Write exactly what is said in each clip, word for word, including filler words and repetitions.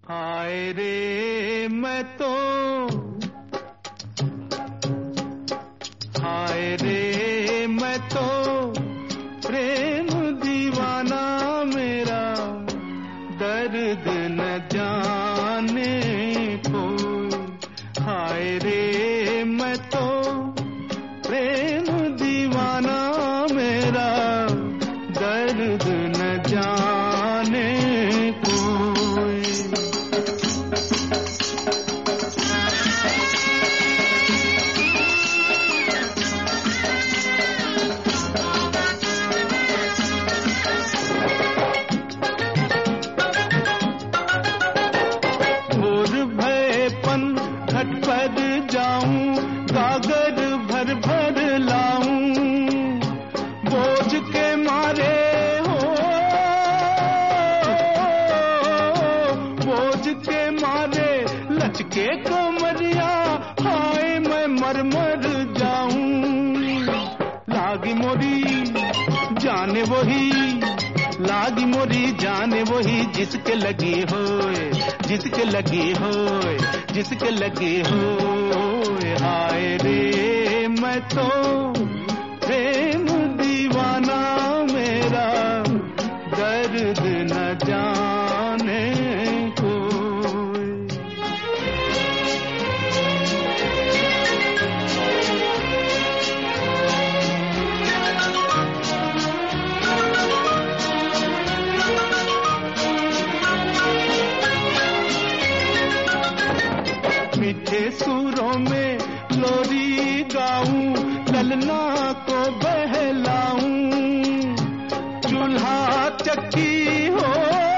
हाय रे मैं तो, हाय रे मैं तो प्रेम दीवाना मेरा, दर्द न जाने कोई। हाय रे मैं तो प्रेम दीवाना मेरा, दर्द न जाने कोई। घट पर जाऊं, गागर भर भर लाऊं, बोझ के मारे हो, बोझ के मारे लचके कमरिया, हाय मैं मर मर जाऊं। लागी मोरी जाने वही, लागी मोरी जाने वही, जिसके लगी होए, जिसके लगी होए, जिसके लगी होए। हाय रे मैं तो प्रेम दीवाना मेरा, दर्द न जाने कोई। मीठे सुरों में लोरी गाऊं, ललना को बहलाऊं, चूल्हा चक्की हो,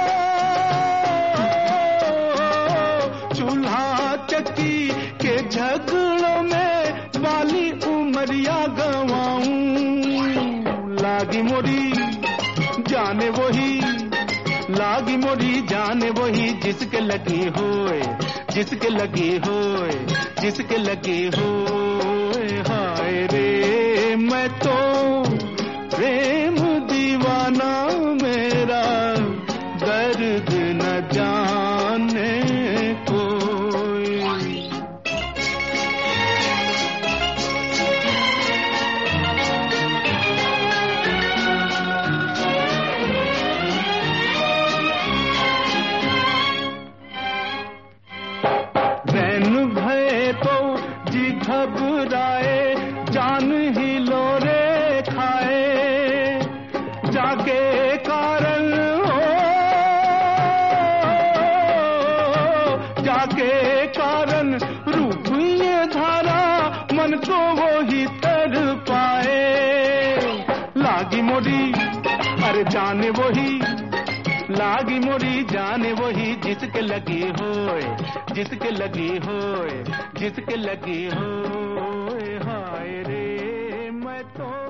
चूल्हा चक्की के झगड़ों में वाली उमरिया गवाऊं। लागी मोरी जाने वही, लागी मोरी जाने वही, जिसके लगी होए, जिसके लगी होए, जिसके लगी होए। हाय रे मैं तो प्रेम दीवाना मेरा, दर्द न जाने कोई। भय तो जी घबराए, जान ही लोरे खाए, जाके कारण हो, जाके कारण रूप ये धारा, मन को वो ही तर पाए। लागी मोरी अरे जाने वही, लागी मोरी जाने वही, जिसके लगी होए, जिसके लगी होए, जिसके लगी होए। हाय रे मैं तो